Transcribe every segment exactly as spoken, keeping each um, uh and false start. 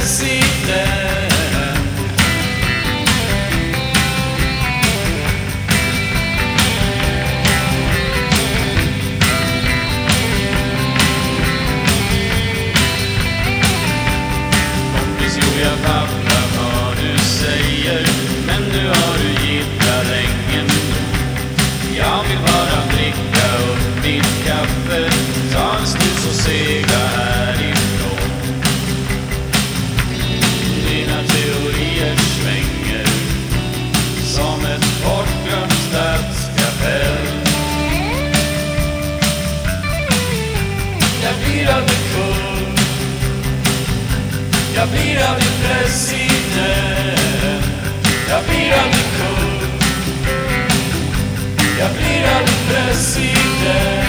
president. Kompis, jo jag fattar vad du säger, men nu har du gittrat länge nu. Jag vill bara dricka upp ditt kaffe, ta en snus och segla härifrån. Dina teorier svänger som ett bortglömt stadskapell. Jag blir aldrig kung, jag blir aldrig president. Jag blir aldrig kung, jag blir aldrig president.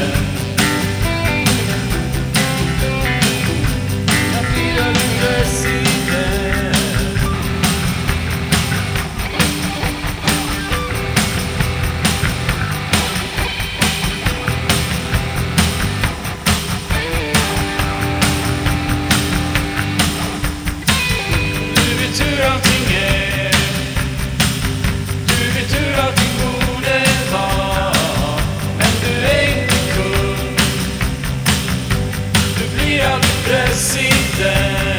Jag blir aldrig president. Du vet hur allting är, du vet hur allting borde vara, men du är inte kung, du blir aldrig president.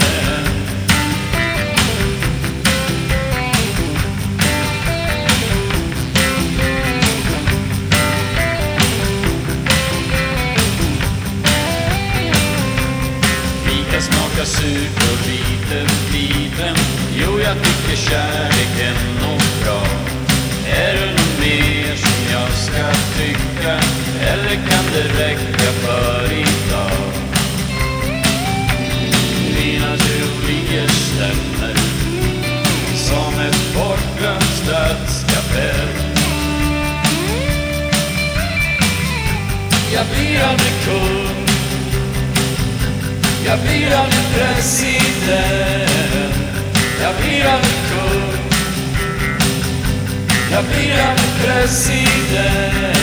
Lika smakar surt och lite biten. Jo, jag tycker kärleken nog bra. Är det något mer som jag ska tycka, eller kan det räcka för idag? Dina teorier stämmer som ett bortglömt stadskapell. Jag blir aldrig kung, jag blir aldrig president. Jag blir aldrig kung, jag blir aldrig president.